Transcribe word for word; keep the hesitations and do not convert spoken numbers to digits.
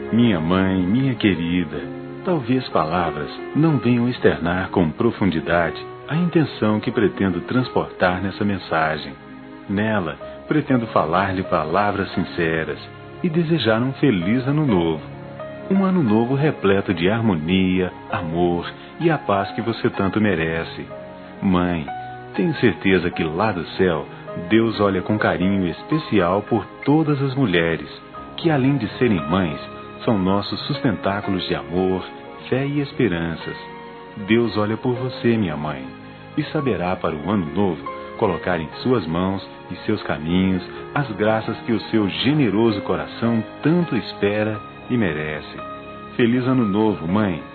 Minha mãe, minha querida, talvez palavras não venham externar com profundidade a intenção que pretendo transportar nessa mensagem. Nela, pretendo falar-lhe palavras sinceras e desejar um feliz ano novo. Um ano novo repleto de harmonia, amor e a paz que você tanto merece. Mãe, tenho certeza que lá do céu, Deus olha com carinho especial por todas as mulheres, que além de serem mães, são nossos sustentáculos de amor, fé e esperanças. Deus olha por você, minha mãe, e saberá para o ano novo colocar em suas mãos e seus caminhos as graças que o seu generoso coração tanto espera e merece. Feliz ano novo, mãe!